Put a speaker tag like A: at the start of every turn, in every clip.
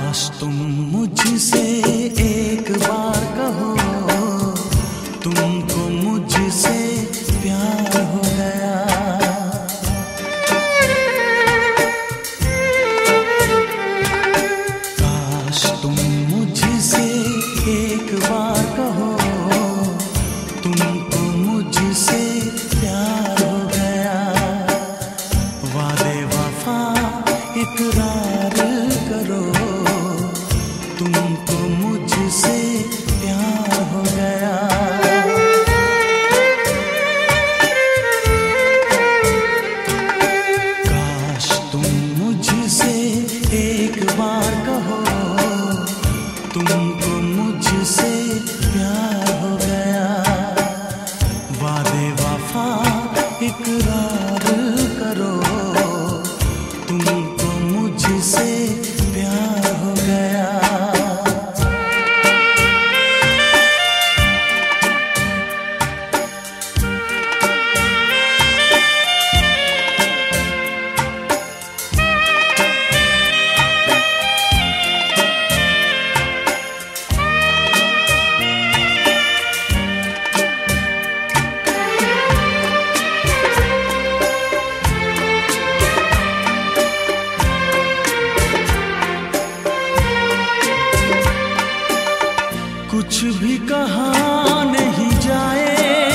A: काश तुम मुझसे एक बार कहो, तुमको मुझसे प्यार हो गया। काश तुम मुझसे एक बार कहो, तुमको मुझसे प्यार हो गया। वादे वफा इकरार करो, तुमको मुझसे प्यार हो गया। काश तुम मुझसे एक बार कहो, तुमको मुझसे प्यार हो गया। वादे वफा इकरार करो, तुमको मुझसे प्यार हो गया। कुछ भी कहा नहीं जाए,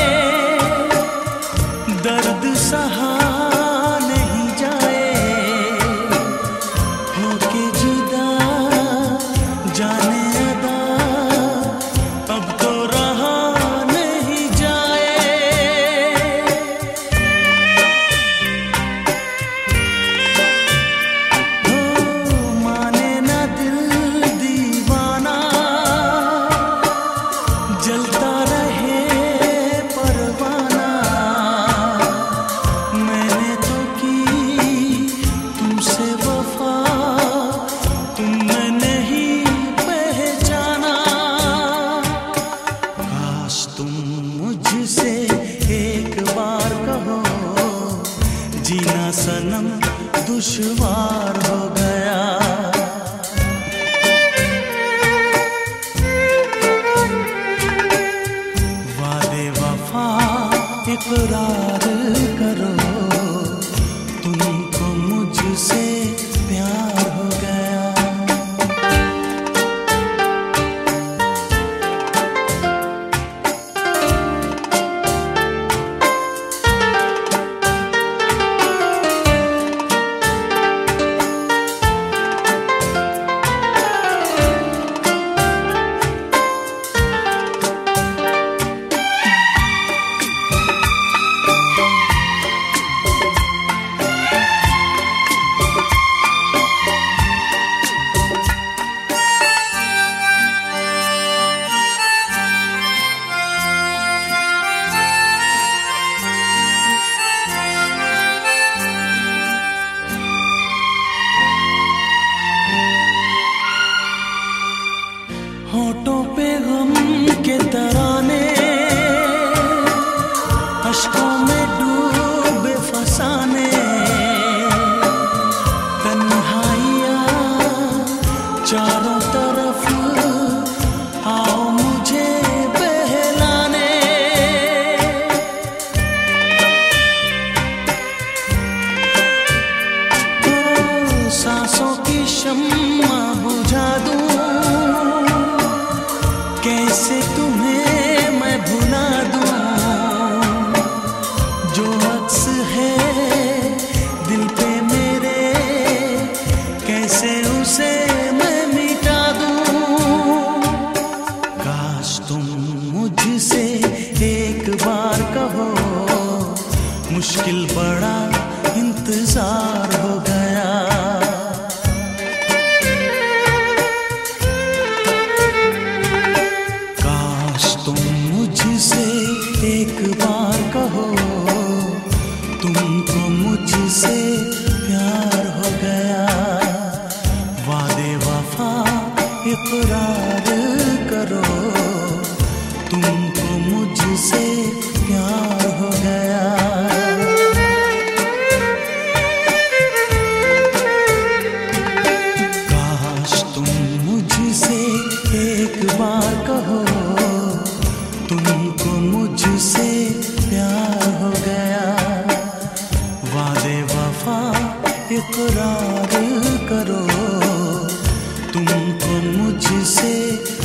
A: दर्द सहा नहीं जाए, होके जुदा जाने अदा अब तो रहा नहीं जाए। हो माने ना दिल दीवाना, जलता रहे परवाना। मैंने तो की तुमसे वफा, तुमने नहीं पहचाना। काश तुम मुझसे एक बार कहो, जीना सनम दुश्वार हो गया। इकरार करो, तुमको मुझसे प्यार हो गया। होठों पे गम के तराने, अश्कों में डूबे फसाने। तन्हाइयाँ चारों तरफ, आओ मुझे बहलाने। तो सांसों की शम्मा बुझा दूं, कैसे तुम्हें मैं भुला दूं। जो अक्स है दिल पे मेरे, कैसे उसे मैं मिटा दूं। काश तुम मुझसे एक बार कहो, मुश्किल बड़ा इंतजार हो गया। मुझसे एक बार कहो, तुमको मुझसे प्यार हो गया। वादे वफा इकरार करो, तुमको मुझसे प्यार हो गया। काश तुम तुमको मुझसे